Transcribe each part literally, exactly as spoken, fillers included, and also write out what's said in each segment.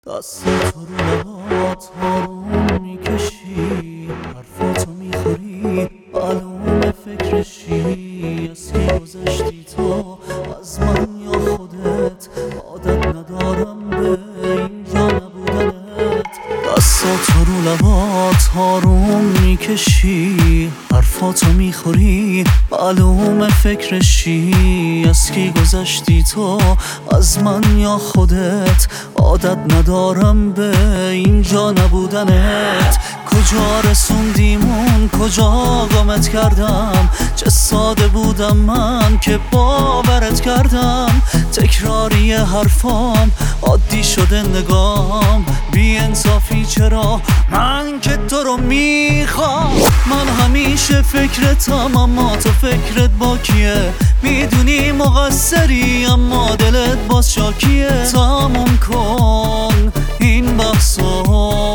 دست تو رو لبات آروم میکشی، حرفاتو میخوری معلوم فکرشی. از کی گذشتی تو، از من یا خودت؟ عادت ندارم به اینجا نبودنت. دستاتو رو لبات آروم میکشی، حرفاتو میخوری معلوم فکرشی. از کی گذشتی تو، از من یا خودت؟ عادت ندارم به اینجا نبودنت. کجا رسوندیمون، کجا گمت کردم؟ چه ساده بودم من که باورت کردم. تکراری حرفام عادی شده نگام، بی انصافی چرا من که تو رو میخوام. من همیشه فکرتم اما تو فکرت با کیه؟ میدونی مقصری اما دلت باز شاکیه. تموم کن این بحثو،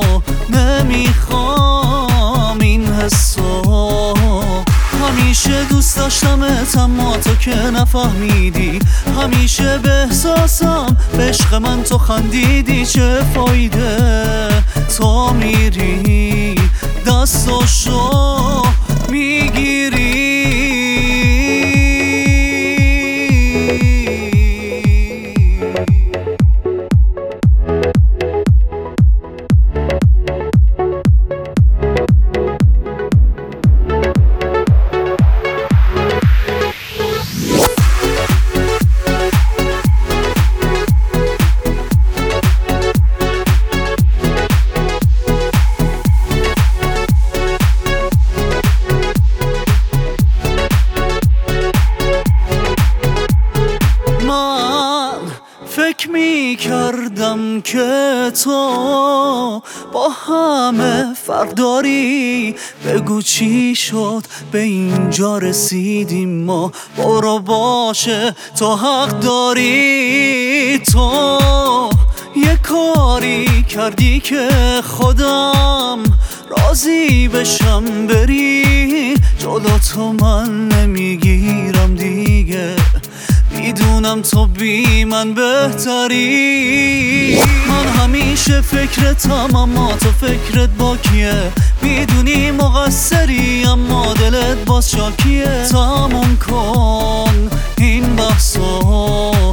نمیخوام این حسو. همیشه دوست داشتمت اما تو که نفهمیدی. همیشه به احساسم به عشق من تو خندیدی. چه فایده تو میری دستاشو میگیری؟ فکر می کردم که تو با همه فرق داری. بگو چی شد به اینجا رسیدیم ما؟ برو باشه تو حق داری. تو یه کاری کردی که خودم راضی بشم بری. جلو تو من نمیگیرم دیگه، میدونم تو بی من بهتری. من همیشه فکرتم اما تو فکرت با کیه؟ میدونی مقصری اما دلت باز شاکیه. تموم کن این بحثو،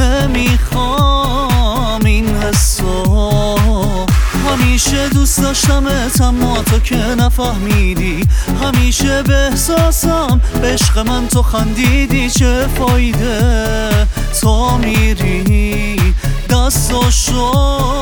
نمیخوام این حسو. همیشه دوست داشتمت اما تو که نفهمیدی. همیشه به احساسم به عشق من تو خندیدی. چه فایده تو میری دستاشو